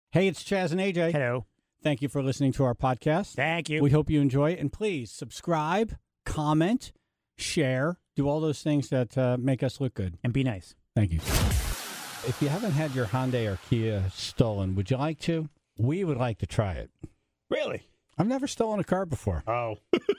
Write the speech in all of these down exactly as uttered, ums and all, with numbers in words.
Hey, it's Chaz and A J. Hello. Thank you for listening to our podcast. Thank you. We hope you enjoy it. And please subscribe, comment, share, do all those things that uh, make us look good. And be nice. Thank you. If you haven't had your Hyundai or Kia stolen, would you like to? We would like to try it. Really? I've never stolen a car before. Oh.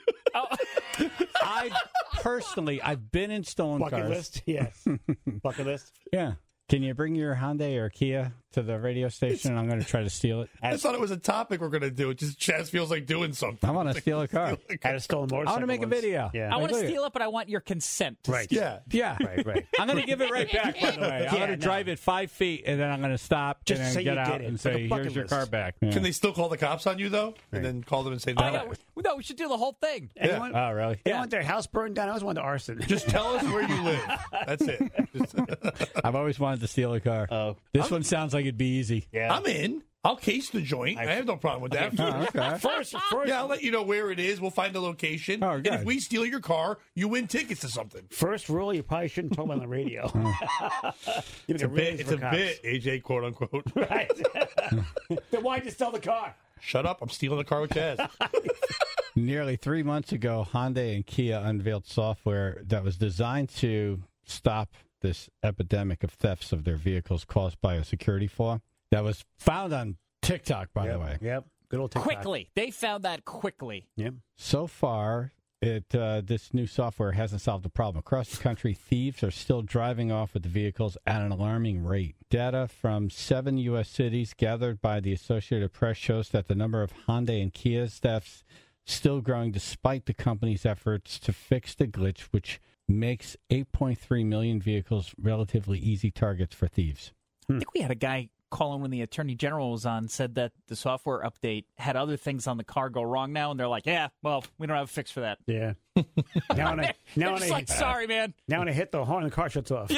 I personally, I've been in stolen Bucket cars. list? Yes. Bucket list? Yeah. Can you bring your Hyundai or Kia to the radio station? I'm going to try to steal it. I thought it was a topic we're going to do. It just Chaz feels like doing something. I want to steal a car. I had a stolen motorcycle. I want to make once. a video. Yeah. I want to Like, look steal it, but I want your consent. to Right. steal Yeah. Yeah. Right, right. I'm going to give it right back, by the way. I'm Yeah, going to no. drive it five feet, and then I'm going to stop Just and then say get you out did it. and It's like a say, bucket here's your list. car back. Can they still call the cops on you, though? And then call them and say, Oh, no. no, we- no, we should do the whole thing. Anyone, Oh, really? anyone want their house burned down? I always wanted arson. Just tell us where you live. That's it. Just- I've always wanted to steal a car. Oh. This one sounds like it'd be easy. Yeah. I'm in. I'll case the joint. I have no problem with that. Oh, okay. First, first, Yeah, I'll let you know where it is. We'll find the location. Oh, and good. if we steal your car, you win tickets to something. first rule, you probably shouldn't talk about on the radio. It's a bit. It's a bit. A J, quote unquote. Right. Then why'd you sell the car? Shut up. I'm stealing the car with Chaz. Nearly three months ago, Hyundai and Kia unveiled software that was designed to stop this epidemic of thefts of their vehicles caused by a security flaw that was found on TikTok, by yep. the way. Yep. Good old TikTok. Quickly. They found that quickly. Yep. So far, it uh, this new software hasn't solved the problem. Across the country, thieves are still driving off with the vehicles at an alarming rate. Data from seven U S cities gathered by the Associated Press shows that the number of Hyundai and Kia thefts still growing despite the company's efforts to fix the glitch, which makes eight point three million vehicles relatively easy targets for thieves. I think we had a guy call in when the Attorney General was on, said that the software update had other things on the car go wrong now, and they're like, yeah, well, we don't have a fix for that. Yeah. Now when I, They're now when just I, like, sorry, man. now when I hit the horn, the car shuts off.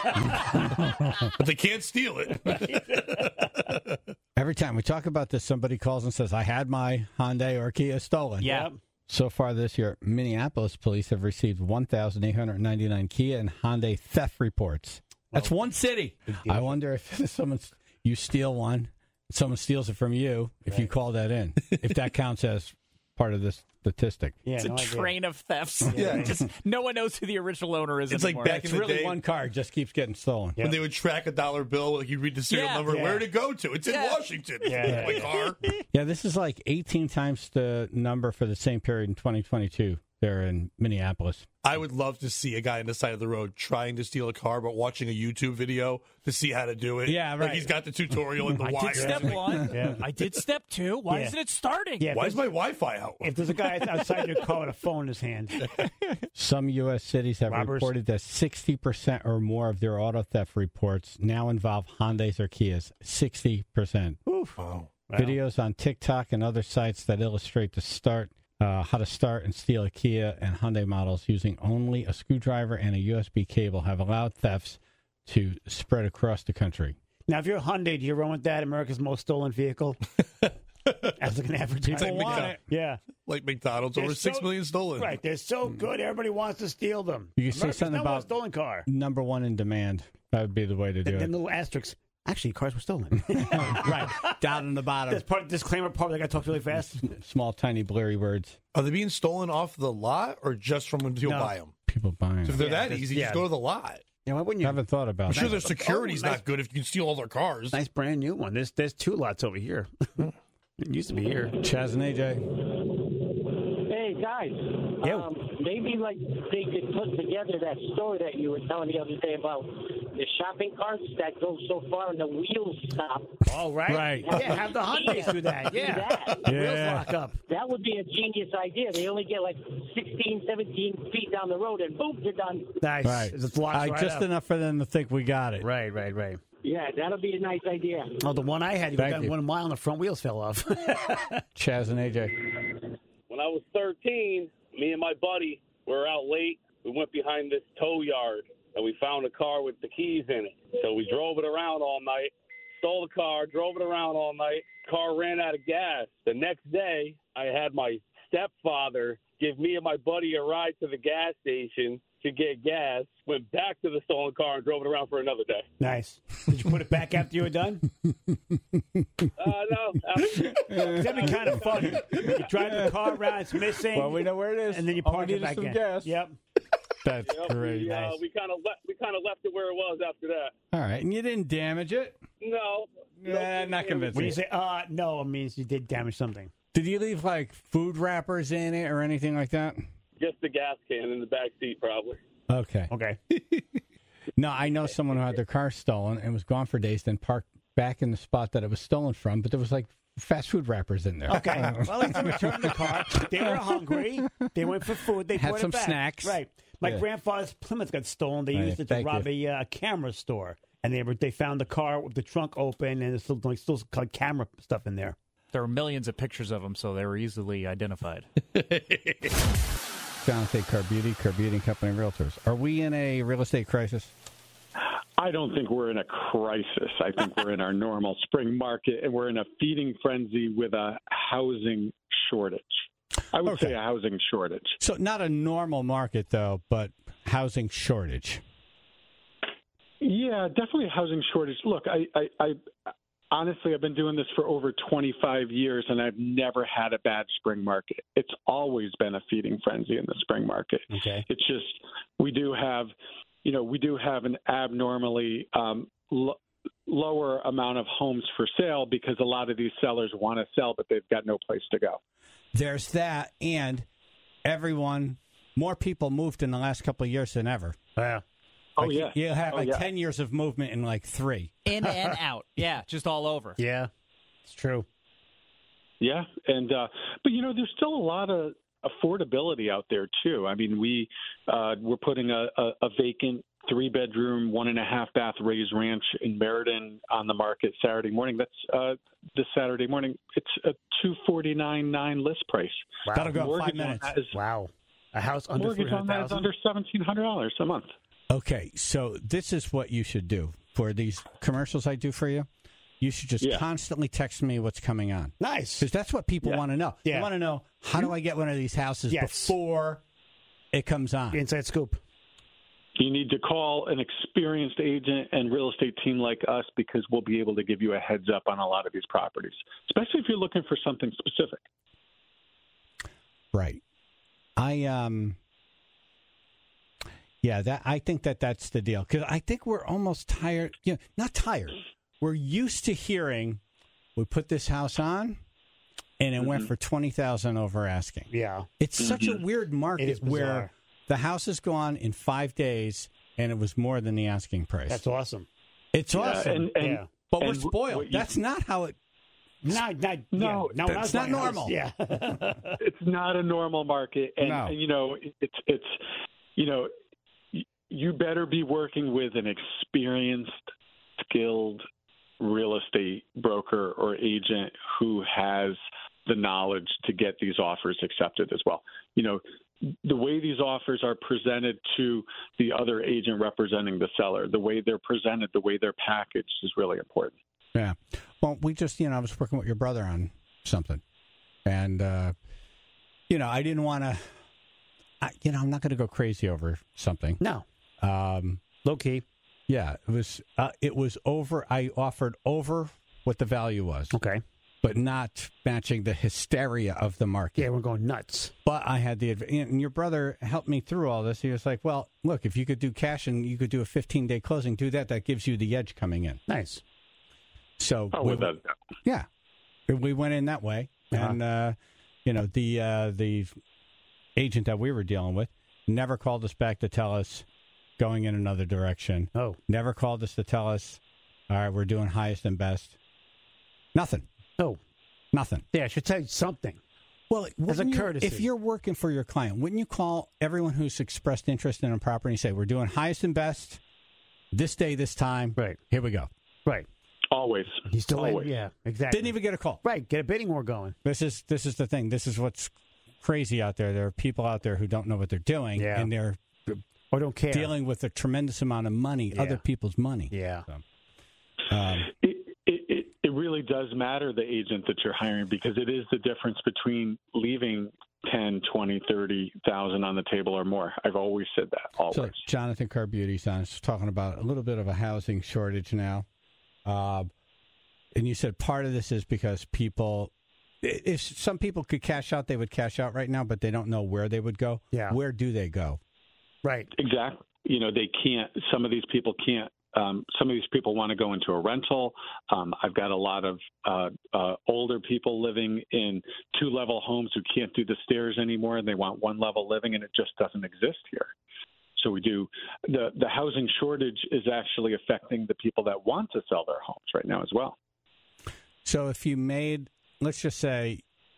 But they can't steal it. Every time we talk about this, somebody calls and says, I had my Hyundai or Kia stolen. Yeah. So far this year, Minneapolis police have received one thousand eight hundred ninety-nine Kia and Hyundai theft reports. That's one city. I wonder if someone's, you steal one, someone steals it from you, if you call that in, if that counts as part of this statistic. Yeah, It's a no idea. train of thefts. Yeah. Just no one knows who the original owner is It's like anymore. back It's in the really day- one car, it just keeps getting stolen. Yeah. When they would track a dollar bill, like you read the serial Yeah. number, Yeah. where did it go to? It's in Yeah. Washington. Yeah. My car. Yeah, this is like eighteen times the number for the same period in twenty twenty-two there in Minneapolis. I would love to see a guy on the side of the road trying to steal a car, but watching a YouTube video to see how to do it. Yeah, Like right. he's got the tutorial and the I wire. did step one. Yeah. I did step two. Why Yeah. isn't it starting? Yeah, Why if is my Wi-Fi out? If there's a guy outside your car with a phone in his hand, Some U S cities have Robbers. reported that sixty percent or more of their auto theft reports now involve Hyundais or Kias. sixty percent. oof. Oh. Wow. Videos on TikTok and other sites that illustrate the start, uh, how to start and steal a Kia and Hyundai models using only a screwdriver and a U S B cable have allowed thefts to spread across the country. Now, if you're a Hyundai, do you run with that? America's most stolen vehicle. As like an advertisement. People want it. Yeah. Like McDonald's, They're over six so- million stolen. Right. They're so Hmm. good. Everybody wants to steal them. You can say America's something number one about- stolen car. Number one in demand. That would be the way to do Then it. little asterisks. Actually, cars were stolen. Right. Down in the bottom. That's part disclaimer part. I got to talk really fast. Small, tiny, blurry words. Are they being stolen off the lot or just from when people No. buy them? People buying. So if they're Yeah, that just- easy, yeah. just go to the lot. Yeah, why wouldn't I you? haven't thought about I'm sure that. their security's Oh, nice. not good if you can steal all their cars. Nice brand new one. There's there's two lots over here. It used to be here. Chaz and A J. Hey guys, Yeah. um, maybe like they could put together that story that you were telling the other day about the shopping carts that go so far and the wheels stop. All right. Right. Yeah, have the Hyundais do that. Do Yeah. that. Wheels Yeah. lock up. That would be a genius idea. They only get like sixteen, seventeen feet down the road and boom, they're done. Nice. Right. It just locks Uh, right just up. enough for them to think we got it. Right, right, right. Yeah, that'll be a nice idea. Oh, the one I had, you Thank got you. one mile and the front wheels fell off. Chaz and A J. When I was thirteen, me and my buddy were out late. We went behind this tow yard, and we found a car with the keys in it. So we drove it around all night, stole the car, drove it around all night. Car ran out of gas. The next day, I had my stepfather give me and my buddy a ride to the gas station, to get gas, went back to the stolen car, and drove it around for another day. Nice. Did you put it back after you were done? Uh, no. That'd be kind of fun. You drive the car around, it's missing. Well, we know where it is. And then you All we park need it is back some in. gas. Yep. That's Yep, great. We, uh, Nice. we kind of left. We kind of left it where it was after that. All right, and you didn't damage it? No. Yeah, not convincing. When you say, uh, no, it means you did damage something. Did you leave like food wrappers in it or anything like that? Just the gas can in the back seat, probably. Okay. Okay. No, I know someone who had their car stolen and was gone for days, then parked back in the spot that it was stolen from, but there was like fast food wrappers in there. Okay. Well, at least they returned the car. They were hungry. They went for food. They Had brought some it back. snacks. Right. My Yeah. grandfather's Plymouth got stolen. They Oh, used yeah. it to Thank rob you. a uh, camera store. And they were, they found the car with the trunk open, and there's still, like, still like camera stuff in there. There were millions of pictures of them, so they were easily identified. Jonathan Carbuti, Carbuti Company Realtors. Are we in a real estate crisis? I don't think we're in a crisis. I think we're in our normal spring market, and we're in a feeding frenzy with a housing shortage. I would Okay. say a housing shortage. So not a normal market, though, but housing shortage. Yeah, definitely a housing shortage. Look, I, I, I honestly, I've been doing this for over twenty-five years, and I've never had a bad spring market. It's always been a feeding frenzy in the spring market. Okay. It's just we do have, you know, we do have an abnormally um, lo- lower amount of homes for sale because a lot of these sellers want to sell, but they've got no place to go. There's that, and everyone, more people moved in the last couple of years than ever. Yeah. Oh, Like, yeah. You have Oh, like yeah. ten years of movement in like three. In and out. Yeah, just all over. Yeah. It's true. Yeah, and uh, but you know, there's still a lot of affordability out there too. I mean, we uh, we're putting a, a, a vacant three bedroom, one and a half bath raised ranch in Meriden on the market Saturday morning. That's uh, this Saturday morning. It's a two forty nine nine list price. Wow. That'll go in five Mortgage on minutes. that is, Wow. A house under three mortgage on hundred that is thousand. under seventeen hundred dollars a month. Okay, so this is what you should do for these commercials I do for you. You should just Yeah. constantly text me what's coming on. Nice. Because that's what people Yeah. want to know. They Yeah. want to know, how do I get one of these houses Yes. before it comes on? Inside scoop. You need to call an experienced agent and real estate team like us because we'll be able to give you a heads up on a lot of these properties, especially if you're looking for something specific. Right. I um. Yeah, that I think that that's the deal because I think we're almost tired. You know, not tired. We're used to hearing, we put this house on, and it Mm-hmm. went for twenty thousand over asking. Yeah. It's such a weird It market is bizarre. where the house is gone in five days, and it was more than the asking price. That's awesome. it's Yeah, awesome, and, and, Yeah. but we're and spoiled. what you- That's not how it. Not, not, No, yeah. no, that's not my house. normal. Yeah. it's not a normal market, and, No. and you know it's it's you know y- you better be working with an experienced, skilled real estate broker or agent who has the knowledge to get these offers accepted as well. You know, the way these offers are presented to the other agent representing the seller, the way they're presented, the way they're packaged is really important. Yeah. Well, we just, you know, I was working with your brother on something, and uh, you know, I didn't want to. You know, I'm not going to go crazy over something. No. Um, Low key. yeah, it was. Uh, it was over. I offered over what the value was, Okay. but not matching the hysteria of the market. Yeah, we're going nuts. But I had the adv- and your brother helped me through all this. He was like, "Well, look, if you could do cash and you could do a fifteen day closing, do that. That gives you the edge coming in." Nice. So Oh, we, without a doubt. yeah, we went in that way, Uh-huh. and uh, you know the uh, the agent that we were dealing with never called us back to tell us going in another direction. Oh. Never called us to tell us, all right, we're doing highest and best. Nothing. Oh. Nothing. Yeah, I should tell you something. Well, As a wouldn't you- courtesy. if you're working for your client, wouldn't you call everyone who's expressed interest in a property and say, we're doing highest and best this day, this time. Right. Here we go. Right. Always. He's still in. Always. Yeah, exactly. Didn't even get a call. Right. Get a bidding war going. This is this is the thing. This is what's crazy out there. There are people out there who don't know what they're doing, Yeah. and they're Or don't care. dealing with a tremendous amount of money, Yeah. other people's money. Yeah. So, um, It, it, it, it really does matter, the agent that you're hiring, because it is the difference between leaving ten, twenty, thirty thousand on the table or more. I've always said that, always. So Jonathan Carbuty's on us talking about a little bit of a housing shortage now. Uh, and you said part of this is because people, if some people could cash out, they would cash out right now, but they don't know where they would go. Yeah. Where do they go? Right. Exactly. You know, they can't, some of these people can't. Um, some of these people want to go into a rental. Um, I've got a lot of uh, uh, older people living in two-level homes who can't do the stairs anymore, and they want one-level living, and it just doesn't exist here. So we do the the housing shortage is actually affecting the people that want to sell their homes right now as well. So if you made, let's just say,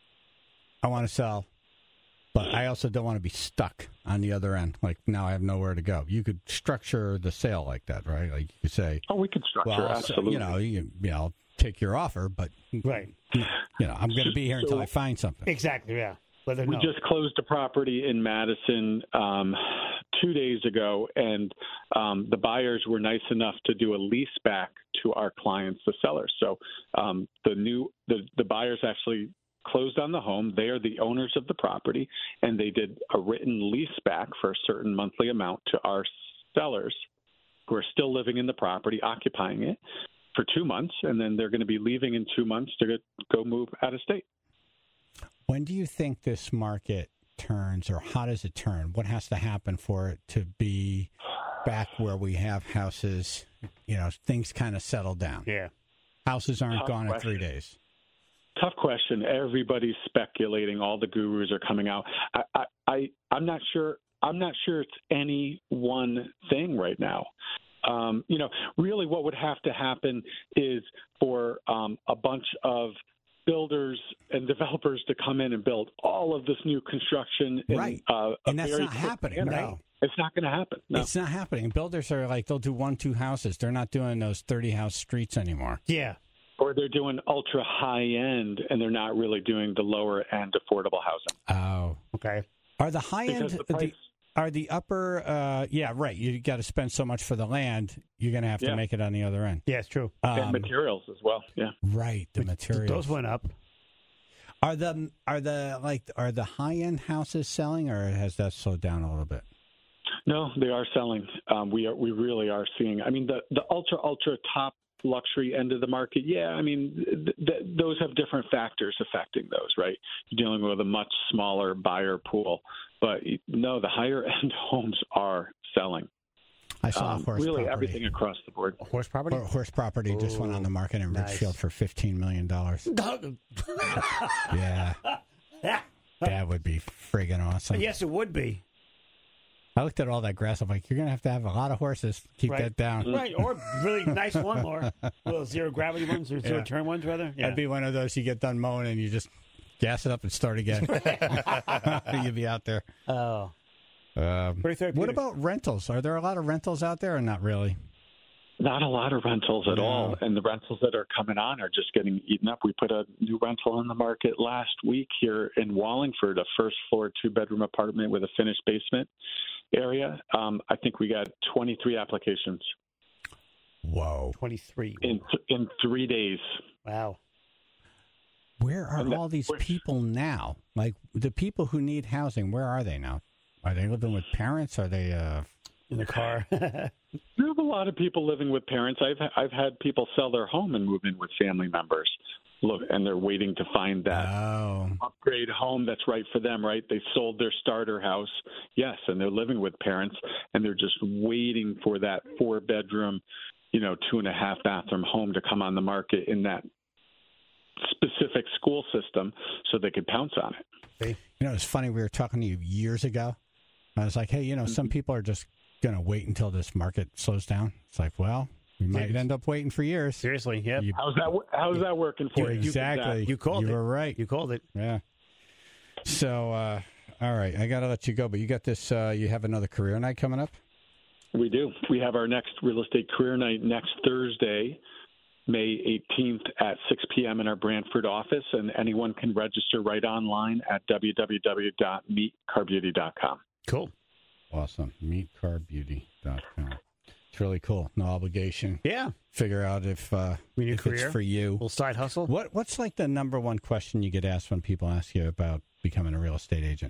I want to sell, but I also don't want to be stuck on the other end. Like, now I have nowhere to go. You could structure the sale like that, right? Like, you could say, oh, we could structure, well, absolutely. you know, you, you know, take your offer, but, Right. you know, I'm going to be here until So- I find something. Exactly, yeah. Whether We no. just closed a property in Madison um, two days ago, and um, the buyers were nice enough to do a lease back to our clients, the sellers. So um, the new the, the buyers actually closed on the home. They are the owners of the property, and they did a written lease back for a certain monthly amount to our sellers who are still living in the property, occupying it for two months, and then they're going to be leaving in two months to get, go move out of state. When do you think this market turns, or how does it turn? What has to happen for it to be back where we have houses, you know, things kind of settle down? Yeah. Houses aren't Tough gone in question. three days. Tough question. Everybody's speculating. All the gurus are coming out. I, I, I I'm not sure. I'm not sure it's any one thing right now. Um, you know, really, what would have to happen is for um, a bunch of builders and developers to come in and build all of this new construction. In, Right. uh, a And that's very not quick happening. manner. No. It's not going to happen. No. It's not happening. Builders are like, they'll do one, two houses. They're not doing those thirty-house streets anymore. Yeah. Or they're doing ultra high end, and they're not really doing the lower end affordable housing. Oh. Okay. Are the high Because end, the price- the, are the upper, uh, yeah, right. You got to spend so much for the land. You're going to have to Yeah. make it on the other end. Yeah, it's true. and Um, materials as well. Yeah. right. The materials. Those went up. Are the, are the, like, are the high end houses selling, or has that slowed down a little bit? No, they are selling. Um, we are, we really are seeing. I mean, the the ultra ultra top luxury end of the market. Yeah, I mean, th- th- those have different factors affecting those, right? You're dealing with a much smaller buyer pool, but no, the higher end homes are selling. I saw Um, a horse really, property. everything across the board. Horse property? Hor- horse property just went on the market in nice. Richfield for fifteen million dollars. Yeah. That would be friggin' awesome. Yes, it would be. I looked at all that grass. I'm like, you're going to have to have a lot of horses. Keep Right. that down. Right, or really nice lawnmower. Little zero gravity ones or zero Yeah. turn ones, rather. Yeah. That'd be one of those you get done mowing and you just gas it up and start again. You'd be out there. Oh. Um, Pretty therapeutic. what about rentals? Are there a lot of rentals out there or not really? Not a lot of rentals at No. all, and the rentals that are coming on are just getting eaten up. We put a new rental on the market last week here in Wallingford, a first floor, two bedroom apartment with a finished basement area. Um, I think we got twenty-three applications Whoa. twenty-three. in in three days. Wow. Where are And that- all these where- people now? Like the people who need housing, where are they now? Are they living with parents? Are they uh In the car. We have a lot of people living with parents. I've I've had people sell their home and move in with family members. Look, and they're waiting to find that Oh. upgrade home that's right for them, right? They sold their starter house, yes, and they're living with parents, and they're just waiting for that four bedroom, you know, two and a half bathroom home to come on the market in that specific school system so they could pounce on it. You know, it's funny. We were talking to you years ago. I was like, hey, you know, some people are just going to wait until this market slows down. It's like, well, we might end up waiting for years. Seriously, yep. You- How's that? How's that working for you? exactly. You called you it. were right. You called it. Yeah. So, uh, all right, I got to let you go, but you got this, uh, you have another career night coming up? We do. We have our next real estate career night next Thursday, May eighteenth at six p.m. in our Brantford office, and anyone can register right online at w w w dot meet car beauty dot com. Cool. Awesome. meet car beauty dot com. It's really cool. No obligation. Yeah. Figure out if, uh, Your new if career? it's for you. Little side hustle. What What's like the number one question you get asked when people ask you about becoming a real estate agent?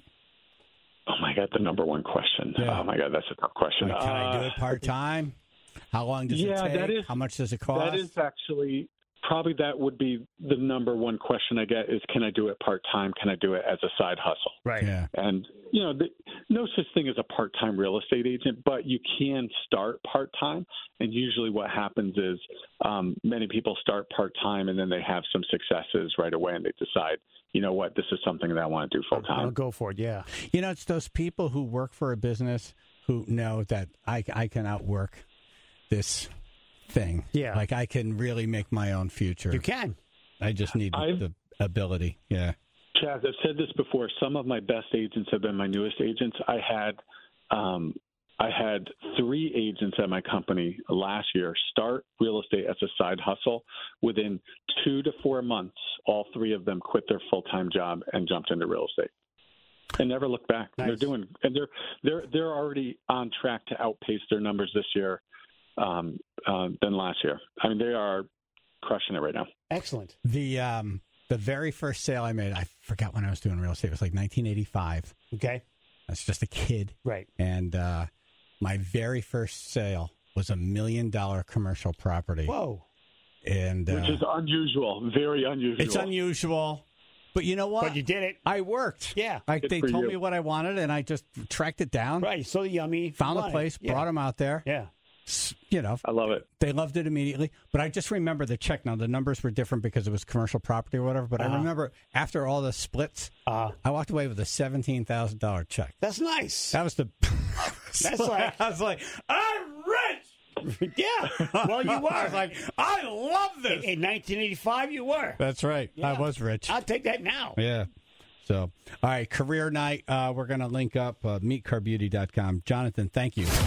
Oh my God, the number one question. Yeah. Oh my God, that's a tough question. Like, can I do Uh, it part time? How long does yeah, it take? that is- How much does it cost? That is actually probably that would be the number one question I get is, can I do it part time? Can I do it as a side hustle? Right. Yeah. And, you know, the, no such thing as a part time real estate agent, but you can start part time. And usually what happens is um, many people start part time and then they have some successes right away and they decide, you know what, this is something that I want to do full I'll time. go for it. Yeah. You know, it's those people who work for a business who know that I, I can outwork this thing. Yeah. Like I can really make my own future. You can. I just need I've- the ability. Yeah. Chaz, I've said this before. Some of my best agents have been my newest agents. I had, um, I had three agents at my company last year start real estate as a side hustle. Within two to four months, all three of them quit their full time job and jumped into real estate, and never looked back. Nice. They're doing, and they're they're they're already on track to outpace their numbers this year um, uh, than last year. I mean, they are crushing it right now. Excellent. The um the very first sale I made, I forgot when I was doing real estate. It was like nineteen eighty-five. Okay. I was just a kid. Right. And uh, my very first sale was a million dollar commercial property. Whoa. And uh, Which is unusual, very unusual. it's unusual. But you know what? But you did it. I worked. Yeah. I, Good they for told you. me what I wanted, and I just tracked it down. Right. So yummy. Found a Fun. place, Yeah. brought them out there. Yeah. S- You know, I love it. they loved it immediately. But I just remember the check. Now, the numbers were different because it was commercial property or whatever. But Uh-huh. I remember after all the splits, Uh, I walked away with a seventeen thousand dollars check. that's nice. That was the. That's like- I was like, I'm rich. Yeah. Well, you were. I was like, I love this. In nineteen eighty-five, you were. That's right. I Yeah. was rich. I'll take that now. Yeah. So, all right, career night. Uh, we're going to link up uh, meet car beauty dot com. Jonathan, thank you.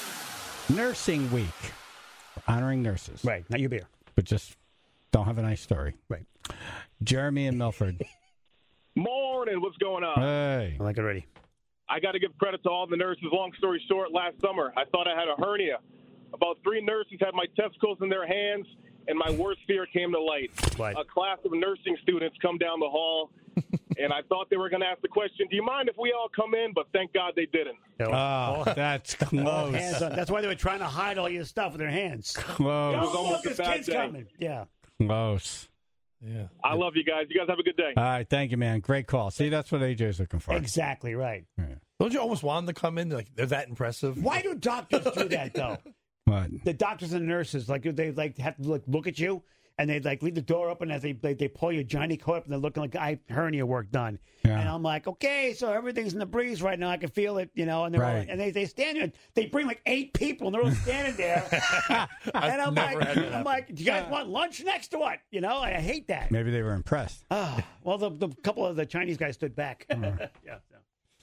Nursing Week. We're honoring nurses. Right. Now your beer. But just don't have a nice story. Right. Jeremy and Milford. Morning. What's going on? Hey. I like it already. I got to give credit to all the nurses. Long story short, last summer, I thought I had a hernia. About three nurses had my testicles in their hands, and my worst fear came to light. What? A class of nursing students come down the hall, and I thought they were going to ask the question, do you mind if we all come in? But thank God they didn't. Oh, that's All close. hands on. That's why they were trying to hide all your stuff with their hands. Close. was almost This a bad kid's day. coming. Yeah. Close. Yeah. I love you guys. You guys have a good day. All right. Thank you, man. Great call. See, that's what A J's looking for. Exactly right. Don't you almost want them to come in? Like they're that impressive. Why do doctors do that though? What? The doctors and nurses, like they like have to look, look at you, and they like leave the door open as they they, they pull your Johnny coat up, and they're looking like I hernia work done. Yeah. And I'm like, okay, so everything's in the breeze right now. I can feel it, you know. And they're all, Right. and they they stand there. They bring like eight people, and they're all standing there. and I'm never like, had that I'm happen. like, do you guys want lunch next to what? You know, I hate that. Maybe they were impressed. Ah, well, the, the couple of the Chinese guys stood back. yeah. So.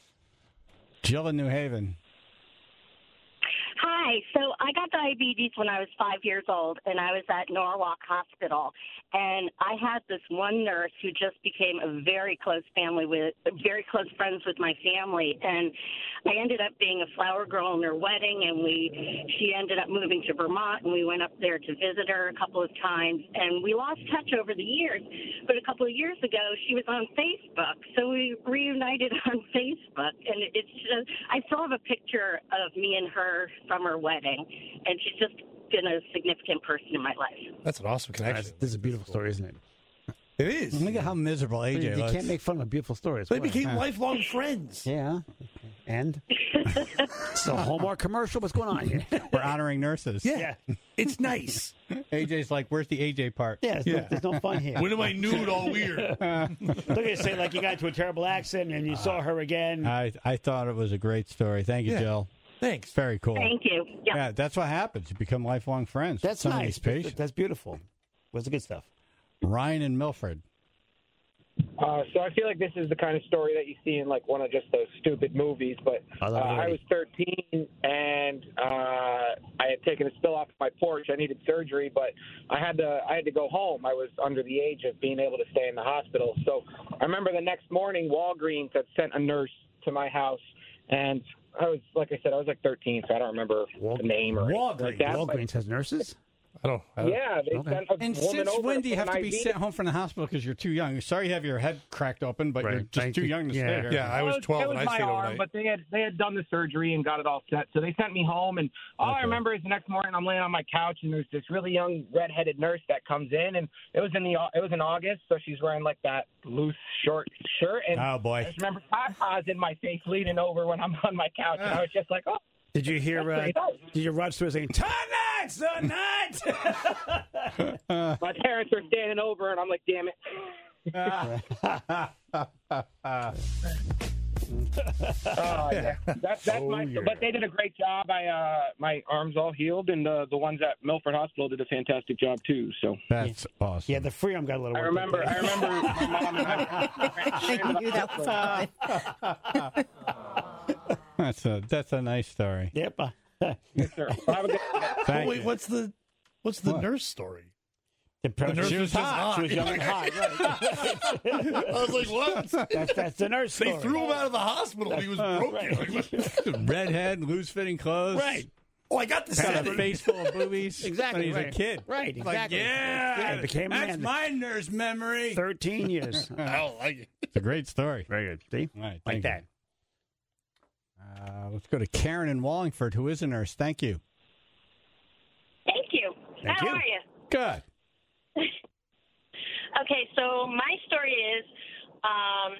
Jill in New Haven. Hi. So I got diabetes when I was five years old, and I was at Norwalk Hospital. And I had this one nurse who just became a very close family with, very close friends with my family. And I ended up being a flower girl in her wedding, and we, she ended up moving to Vermont, and we went up there to visit her a couple of times. And we lost touch over the years. But a couple of years ago, she was on Facebook, so we reunited on Facebook. And it's just, I still have a picture of me and her from her wedding, and she's just been a significant person in my life. That's an awesome connection. That's- This is a beautiful story, isn't it? It is. Look at how miserable A J You looks. can't make fun of a beautiful story. They became lifelong friends. Yeah. And? So Hallmark commercial? What's going on here? We're honoring nurses. Yeah. It's nice. A J's like, where's the A J part? Yeah, there's, No, there's no fun here. When am I nude all weird? Look at you say like you got into a terrible accident and you saw her again. I I thought it was a great story. Thank you, Yeah. Jill. Thanks. Very cool. Thank you. Yeah. Yeah, that's what happens. You become lifelong friends. That's Some of nice. these patients. That's beautiful. What's the good stuff? Ryan and Milford. Uh, so I feel like this is the kind of story that you see in like one of just those stupid movies. But I uh, love it I already. was thirteen and uh, I had taken a spill off my porch. I needed surgery, but I had to I had to go home. I was under the age of being able to stay in the hospital. So I remember the next morning, Walgreens had sent a nurse to my house, and I was, like I said, I was like thirteen, so I don't remember Wal- the name or anything Walgreens. like that. but- Walgreens has nurses. I don't. I don't Yeah, they Okay. sent a And woman since over when do you put have an to be I V. sent home from the hospital because you're too young? Sorry you have your head cracked open, but Right. you're just Thank too you. young to Yeah. stay here. Yeah, I was It twelve It was and I my stayed arm, overnight. but they had they had done the surgery and got it all set. So they sent me home, and all I Okay. remember is the next morning I'm laying on my couch, and there's this really young redheaded nurse that comes in, and it was in the it was in August, so she's wearing like that loose short shirt, and Oh, I boy. just remember Tata's in my face leading over when I'm on my couch, and I was just like, oh. Did you hear? Uh, That's great. did you Rod Stewart saying "Tonight's the night"? My parents are standing over, and I'm like, damn it. Oh yeah, that's that's Oh, my. yeah. But they did a great job. I uh, my arm's all healed, and uh, the ones at Milford Hospital did a fantastic job too. So That's awesome. Yeah, the free arm got a little. I work remember. that I day. remember my mom and I. That's a that's a nice story. Yep. uh, Yes, sir. Well, have a good- Thank Wait, you. what's the what's the What? nurse story? The The nurse she was just hot. She was young and hot. Right. I was like, what? That's, that's the nurse They story. threw him out of the hospital. He was broken. Redhead, loose fitting clothes. Right. Oh, I got the Got a setting. face full of boobies. Exactly. When he's right. a kid. Right. Like, Exactly. yeah, He became a that's man. my nurse memory. Thirteen years. I don't like it. It's a great story. Very good. See, All right, like thank you. that. Uh, let's go to Karen in Wallingford, who is a nurse. Thank you. Thank you. Thank How you. are you? Good. Okay, so my story is um,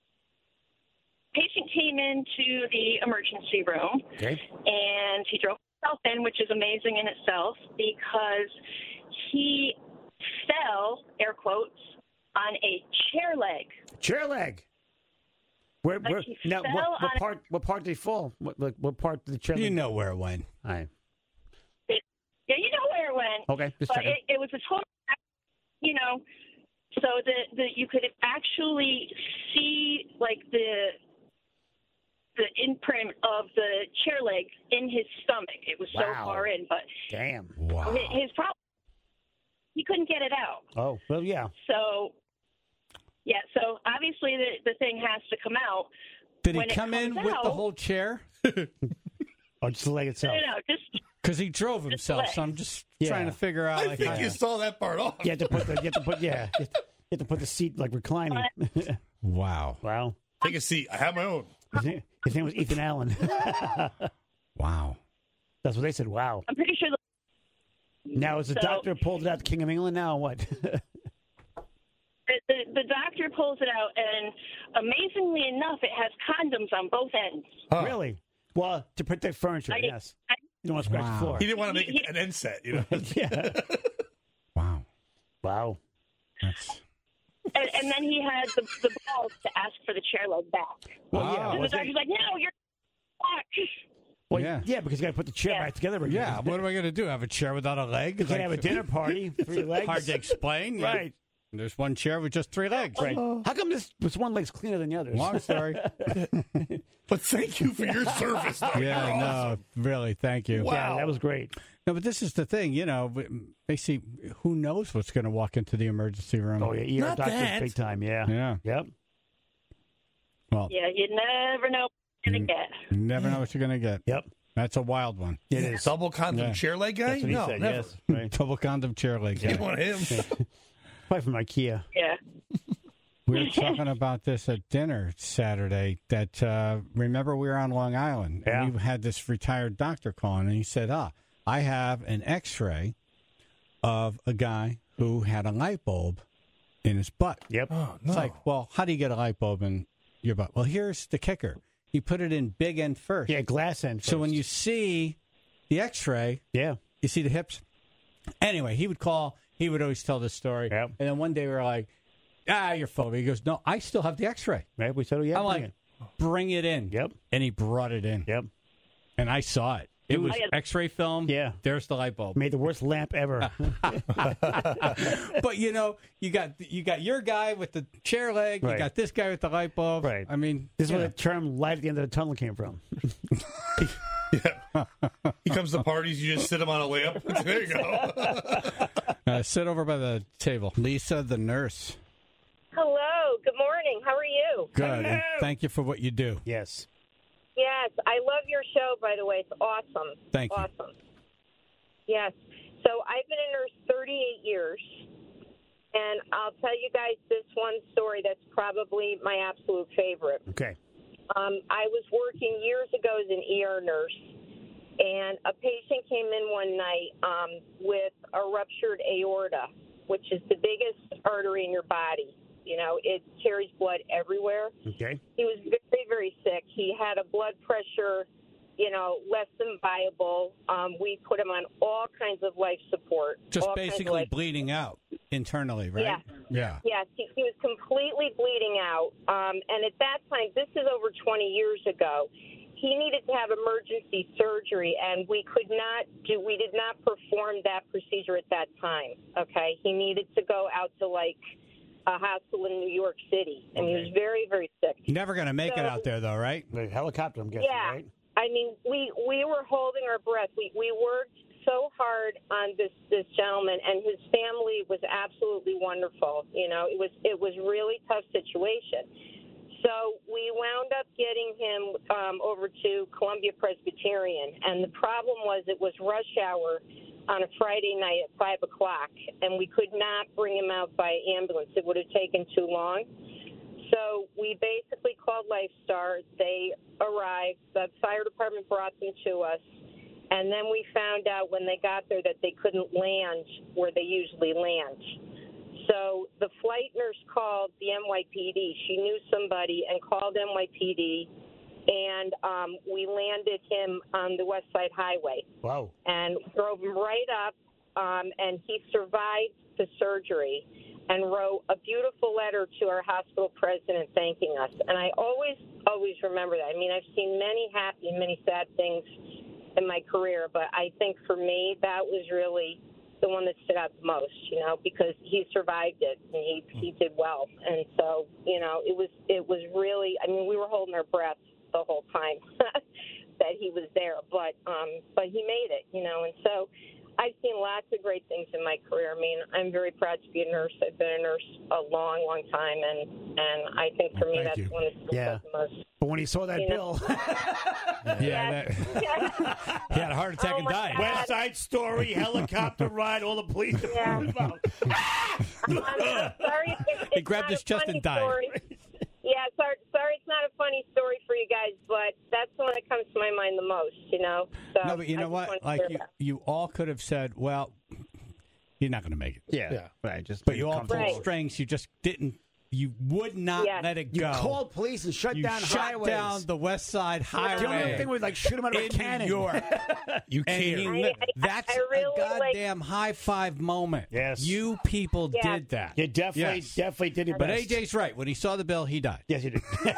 patient came into the emergency room Okay. and he drove himself in, which is amazing in itself because he fell, air quotes, on a chair leg. Chair leg. Where? Like where he now, fell what, what on- part? What part did he fall? What? What, what part did the chair? You leg- know where it went. All right. It, yeah, you know where it went. Okay. Just But checking. it, it was a total, you know, so the, the you could actually see like the the imprint of the chair leg in his stomach. It was so Wow. far in, but Damn. Wow. his, his problem, he couldn't get it out. Oh well, yeah. So, yeah, so obviously the, the thing has to come out. Did he when it come in comes with the out- whole chair? Oh, just the leg No, itself. no, no, just Because he drove himself, leg. so I'm just Yeah. trying to figure out. I like, think how- you saw that part off. You have to put the. You have to put. Yeah. You have to, you have to put the seat like reclining. Wow. Wow. Take a seat. I have my own. His name, his name was Ethan Allen. Wow. That's what they said. Wow. I'm pretty sure the, Now, is the So- doctor pulled it out, the King of England? Now what? the, the, the doctor pulls it out, and amazingly enough, it has condoms on both ends. Huh. Really? Well, to protect furniture. I- yes. I- You don't want to scratch Wow. the floor. He didn't want to make it an end set, you know. Yeah. Wow. Wow. That's And, and then he had the, the balls to ask for the chair leg back. Well, Wow. yeah. And the was it- doctor's like, no, you're back. well, Yeah. yeah. because you got to put the chair Yeah. back together again. yeah. What am I going to do? Have a chair without a leg? You can't have a dinner party. Three legs. Hard to explain. You- Right. There's one chair with just three legs. Right. How come this, this one leg's cleaner than the others? Long story. But thank you for your service. Though. yeah. You're No. awesome. Really. Thank you. Wow. Yeah, that was great. No, but this is the thing. You know, basically, who knows what's going to walk into the emergency room? Oh, yeah. E R Not doctors, that. big time. Yeah. Yeah. Yep. Well, Yeah, you never know what you're going to get. you never know what you're going to get. Yep. That's a wild one. It is. Double condom Yeah. chair leg guy? That's what he no, said, never. yes. Right. Double condom chair leg. You want him? Probably from IKEA. Yeah. We were talking about this at dinner Saturday. That uh, remember we were on Long Island. Yeah. And we had this retired doctor calling, and he said, "Ah, I have an X-ray of a guy who had a light bulb in his butt." Yep. Oh, no. It's like, well, how do you get a light bulb in your butt? Well, here's the kicker: he put it in big end first. Yeah, glass end. So when first. you see the X-ray, Yeah. you see the hips. Anyway, he would call. He would always tell this story. Yep. And then one day we were like, "Ah, you're full of it." He goes, "No, I still have the X-ray." Right. We said, oh, yeah. I'm bring like, it. "Bring it in." Yep. And he brought it in. Yep. And I saw it. It was I- X-ray film. Yeah. There's the light bulb. Made the worst lamp ever. But you know, you got you got your guy with the chair leg. You Right. got this guy with the light bulb. Right. I mean, This is you where know. the term light at the end of the tunnel came from. Yeah. He comes to parties, you just sit him on a layup. There you go. Uh, sit over by the table. Lisa, the nurse. Hello. Good morning. How are you? Good. And thank you for what you do. Yes. Yes, I love your show, by the way. It's awesome. Thank you. Awesome. Yes. So I've been a nurse thirty-eight years, and I'll tell you guys this one story that's probably my absolute favorite. Okay. Um, I was working years ago as an E R nurse, and a patient came in one night um, with a ruptured aorta, which is the biggest artery in your body. You know, it carries blood everywhere. Okay. He was very, very sick. He had a blood pressure, you know, less than viable. Um, we put him on all kinds of life support. Just all kinds of basically life- bleeding out internally, right? Yeah. Yeah. Yes, he, he was completely bleeding out. Um, and at that time, this is over twenty years ago, he needed to have emergency surgery, and we could not do, we did not perform that procedure at that time, okay? He needed to go out to, like, a hospital in New York City, and Okay. he was very, very sick. Never going to make So- it out there, though, right? The helicopter, I'm guessing, Yeah. right? I mean, we we were holding our breath. We we worked so hard on this this gentleman, and his family was absolutely wonderful. You know, it was it was really tough situation. So we wound up getting him um, over to Columbia Presbyterian, and the problem was it was rush hour on a Friday night at five o'clock, and we could not bring him out by ambulance. It would have taken too long. So we basically called Lifestar. They arrived. The fire department brought them to us. And then we found out when they got there that they couldn't land where they usually land. So the flight nurse called the N Y P D. She knew somebody and called N Y P D. And um, we landed him on the West Side Highway. Wow. And drove him right up. Um, and he survived the surgery and wrote a beautiful letter to our hospital president thanking us. And I always, always remember that. I mean, I've seen many happy and many sad things in my career, but I think for me, that was really the one that stood out the most, you know, because he survived it and he, he did well. And so, you know, it was, it was really, I mean, we were holding our breath the whole time that he was there, but, um, but he made it, you know, and so I've seen lots of great things in my career. I mean, I'm very proud to be a nurse. I've been a nurse a long, long time, and, and I think for Well, me thank that's you. one that Yeah. the most. But when he saw that You know? bill, Yeah. That, he had a heart attack Oh, and my died. God. West Side Story, helicopter ride, all the police. Yeah. department involved. I'm, I'm sorry. It's, He it's grabbed not his a chest funny and died. Story. Yeah, sorry, sorry, it's not a funny story for you guys, but that's the one that comes to my mind the most, you know? So No, but you I know just what? wanted to Like share you, that. you all could have said, "Well, he's not going to make it." Yeah. Yeah. Right. Just But you all pulled Right. strings. You just didn't. You would not Yes. let it You go. called police and shut you down shut highways. down the West Side Highway. The only thing was like shoot him out of a in cannon. New York. You And care. he I- li- I- that's I really, a like- goddamn high five moment. Yes. You people Yeah. did that. You definitely, Yes. definitely did your But best. A J's right. When he saw the bill, he died. Yes, you did. Yeah,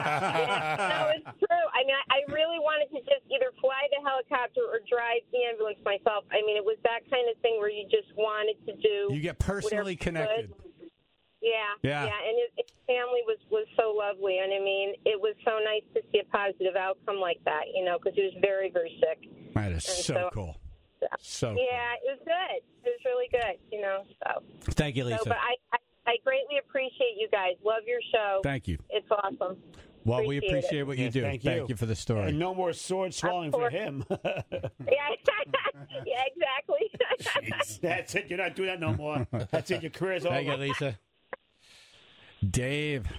no, it's true. I mean, I, I really wanted to just either fly the helicopter or drive the ambulance myself. I mean, it was that kind of thing where you just wanted to do. You get personally whatever you could. connected. Yeah, Yeah. yeah, and his, his family was was so lovely, and I mean, it was so nice to see a positive outcome like that, you know, because he was very, very sick. That is And so, so- cool. So Yeah, it was good. It was really good, you know. So, cool. Thank you, Lisa. so but I, I I greatly appreciate you guys. Love your show. Thank you. It's awesome. Well, we Appreciate it. appreciate what you Yes, do. thank you. for the story. And no more sword swallowing for course. him. Yeah, yeah, exactly. That's it. You're not doing that no more. That's it. Your career's over. Thank you, Lisa. Dave.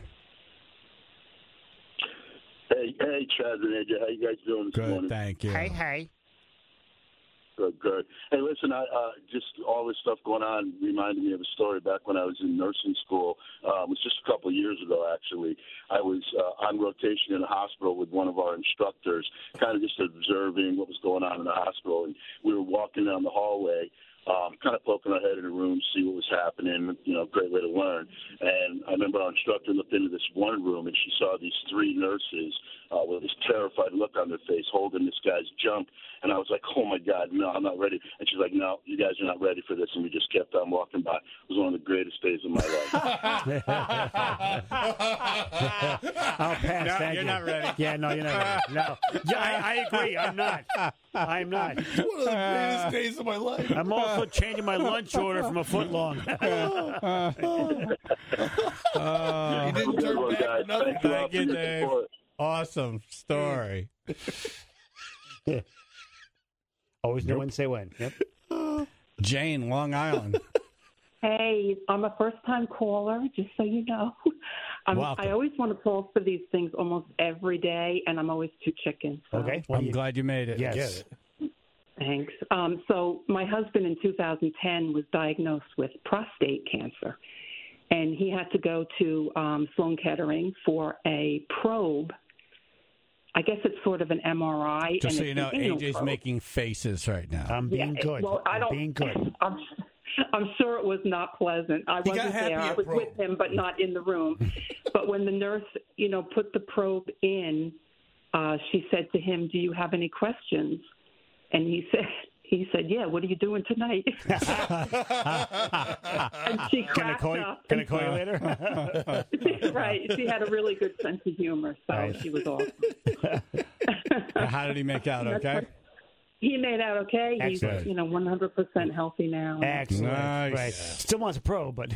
Hey, hey, Chad and A J, how you guys doing this Good, morning? thank you. Hey, hey. Good, good. Hey, listen, I uh, just all this stuff going on reminded me of a story back when I was in nursing school. Uh, it was just a couple of years ago, actually. I was uh, on rotation in a hospital with one of our instructors, kind of just observing what was going on in the hospital. And we were walking down the hallway, um, kind of poking our head in the room, see what was happening, you know, great way to learn. And I remember our instructor looked into this one room, and she saw these three nurses uh, with this terrified look on their face holding this guy's junk. And I was like, oh, my God, no, I'm not ready. And she's like, no, you guys are not ready for this. And we just kept on walking by. It was one of the greatest days of my life. I'll pass. No, Thank you're you. not ready. Yeah, no, you're not ready. No. Yeah, I, I agree. I'm not. I'm not. One of the greatest days of my life. I'm also changing my lunch order from a foot long. Uh, He didn't turn Well, back guys, for nothing. thank you all Thank for you, your Dave. support. awesome story. Yeah. Always know Nope. when to say when. Yep. Jane, Long Island. Hey, I'm a first-time caller, just so you know. I'm, Welcome. I always want to call for these things almost every day, and I'm always too chicken. So. Okay. I'm glad you made it. Yes. Thanks. Um, so my husband in two thousand ten was diagnosed with prostate cancer, and he had to go to um, Sloan Kettering for a probe. I guess it's sort of an M R I. Just and so it's you know, an anal A J's probe. making faces right now. I'm being Yeah, good. Well, I I'm don't, being good. I'm, I'm sure it was not pleasant. I He got wasn't happy there. I at was probe. with him, but not in the room. But when the nurse, you know, put the probe in, uh, she said to him, "Do you have any questions?" And he said, "He said, yeah. What are you doing tonight?" And she Can I cracked call you? up. Can I call you later? Right. She had a really good sense of humor, so Right. she was awesome. How did he make out? Okay. He made out okay. He's, Excellent. you know, one hundred percent healthy now. Excellent. Nice. Right. Still wants a pro, but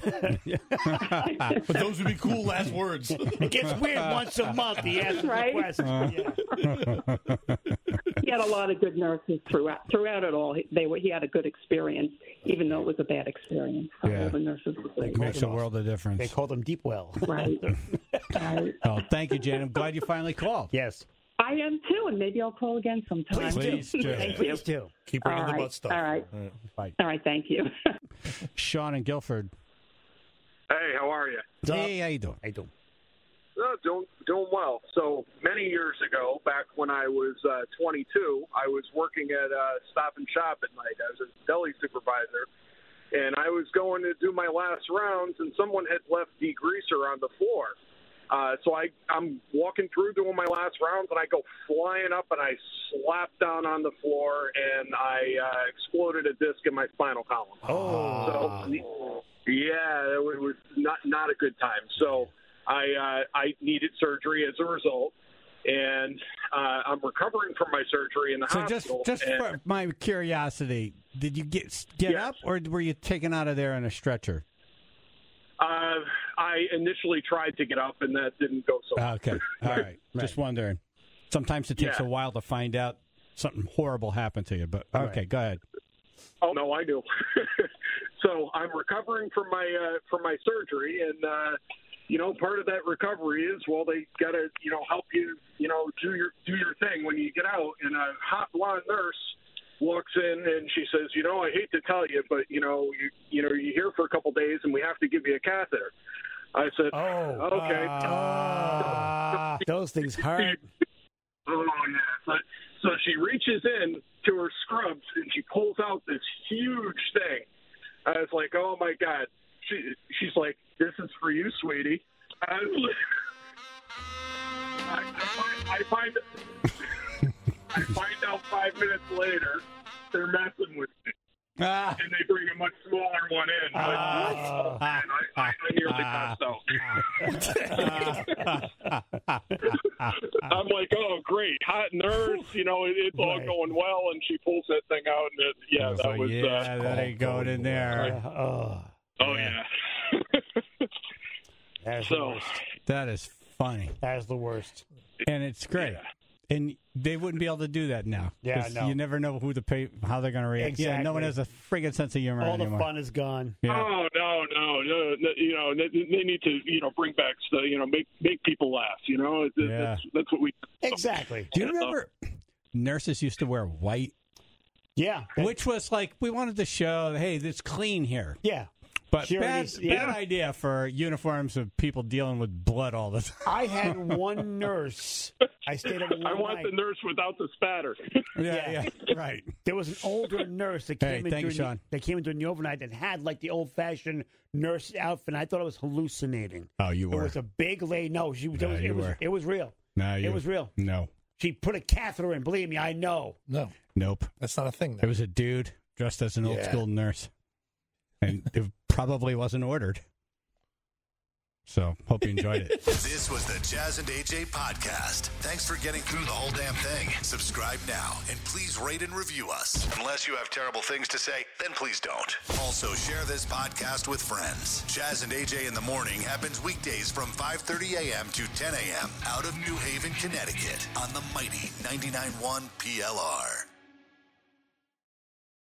But those would be cool last words. it gets weird once a month. He asks Right? the question. Yeah. He had a lot of good nurses throughout throughout it all. He, they were he had a good experience, even though it was a bad experience. Yeah. All the nurses were great. Makes a world of difference. They called him Deep Well. Right. Right. Oh, thank you, Jan. I'm glad you finally called. Yes. I am too, and maybe I'll call again sometime. Please do. Thank you. Please do. Keep bringing All the right. butt stuff. All right. Bye. All right. Thank you. Sean in Guilford. Hey, how are you? Hey, how you doing? I do. Oh, doing doing well. So many years ago, back when I was uh, twenty-two, I was working at uh, Stop and Shop at night. I was a deli supervisor, and I was going to do my last rounds, and someone had left degreaser on the floor. Uh, so I, I'm walking through doing my last rounds, and I go flying up, and I slap down on the floor, and I uh, exploded a disc in my spinal column. Oh. So, yeah, it was not not a good time. So I uh, I needed surgery as a result, and uh, I'm recovering from my surgery in the So just, hospital. just and, for my curiosity, did you get get Yes. up, or were you taken out of there in a stretcher? uh, I initially tried to get up, and that didn't go so well. Okay, all right. Just wondering. Sometimes it takes Yeah. a while to find out something horrible happened to you, but okay, go ahead. Oh no, I do. So I'm recovering from my uh, from my surgery, and uh, you know, part of that recovery is well, they gotta you know help you you know do your do your thing when you get out. And a hot blonde nurse walks in and she says, you know, I hate to tell you, but you know, you you know, you're here for a couple days, and we have to give you a catheter. I said, Oh. okay. Ah, those things hurt. Oh yeah. But, so she reaches in to her scrubs and she pulls out this huge thing. I was like, oh my God. She she's like, this is for you, sweetie. I, was, I, I find I find I find out five minutes later they're messing with me. Ah. And they bring a much smaller one in. Ah. And I, I, I nearly passed out. I'm like, oh, great. Hot nurse. You know, it, it's all Right. going well. And she pulls that thing out. And it, yeah, I was that like, was. yeah, uh, that ain't going in there. Oh, oh, yeah. that's the So, worst. That is funny, That is the worst. and it's great. And they wouldn't be able to do that now. Yeah, 'cause no. You never know who the pay, how they're going to react. Yeah, no one has Exactly. a friggin' sense of humor All the anymore. fun is gone. Yeah. Oh no, no, no, no! You know, they, they need to, you know, bring back, st- you know, make make people laugh. You know, It- it- Yeah. that's that's what we. Exactly. Do you remember nurses used to wear white? Yeah. Which was like, we wanted to show, hey, it's clean here. Yeah. But Sure it bad, is, yeah. bad idea for uniforms of people dealing with blood all the time. I had one nurse. I stayed up one I want night. the nurse without the spatter. Yeah, yeah, right. There was an older nurse that Hey, came in thank you, during Sean. the, that came in during the overnight and had like the old fashioned nurse outfit. And I thought I was hallucinating. Oh, you It were. was a big lady. No, she was. No, it was, you it was, were. it was real. No, you, It was real. No. She put a catheter in. Believe me, I know. No, Nope. that's not a thing. It was a dude dressed as an old Yeah. school nurse. And it probably wasn't ordered. So hope you enjoyed it. This was the Jazz and A J podcast. Thanks for getting through the whole damn thing. Subscribe now and please rate and review us. Unless you have terrible things to say, then please don't. Also, share this podcast with friends. Jazz and A J in the Morning happens weekdays from five thirty a.m. to ten a.m. out of New Haven, Connecticut on the mighty ninety-nine point one P L R.